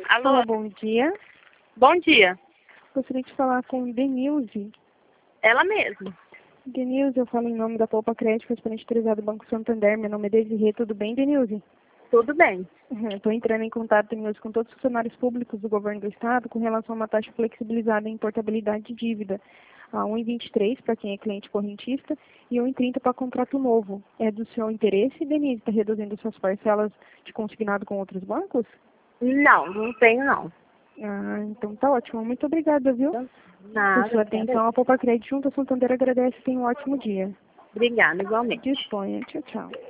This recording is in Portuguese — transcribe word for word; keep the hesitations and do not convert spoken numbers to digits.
Alô, Olá, bom dia. bom dia. Gostaria de falar com Denilze. Ela mesma. Denilze, eu falo em nome da Poupa Crédito, correspondente autorizado do Banco Santander. Meu nome é Desirê. Tudo bem, Denilze? Tudo bem. Estou entrando em contato, Denilze, com todos os funcionários públicos do governo do Estado com relação a uma taxa flexibilizada em portabilidade de dívida. A um vírgula vinte e três para quem é cliente correntista e um vírgula trinta para contrato novo. É do seu interesse, Denilze, está reduzindo suas parcelas de consignado com outros bancos? Não, não tenho não. Ah, então tá ótimo. Muito obrigada, viu? Então, Por nada. sua atenção, a Poupa Crédito junto a Santander agradece. Tenha um ótimo dia. Obrigada, igualmente. Disponha. Tchau, tchau.